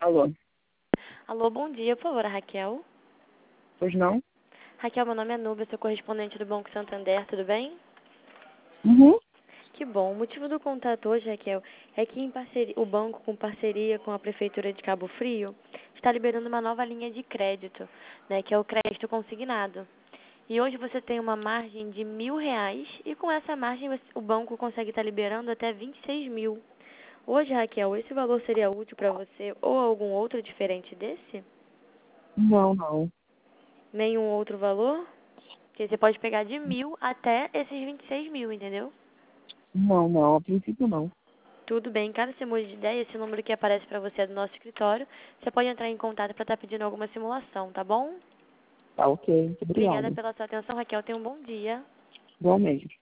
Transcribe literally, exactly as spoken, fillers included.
Alô, Alô, bom dia, por favor, a Raquel. pois não? Raquel, meu nome é Nubia, sou correspondente do Banco Santander, tudo bem? Uhum. Que bom. O motivo do contato hoje, Raquel, é que em parceria, o banco, com parceria com a Prefeitura de Cabo Frio, está liberando uma nova linha de crédito, né, que é o crédito consignado. E hoje você tem uma margem de mil reais e com essa margem você- o banco consegue estar liberando até vinte e seis mil. Hoje, Raquel, esse valor seria útil para você ou algum outro diferente desse? Não, não. Nenhum outro valor? Porque você pode pegar de mil até esses vinte e seis mil, entendeu? Não, não, a princípio não. Tudo bem, caso você mude de ideia, esse número que aparece para você é do nosso escritório. Você pode entrar em contato para estar pedindo alguma simulação, tá bom? Tá ok, muito Obrigada obrigado. pela sua atenção, Raquel. Tenha um bom dia. Igualmente.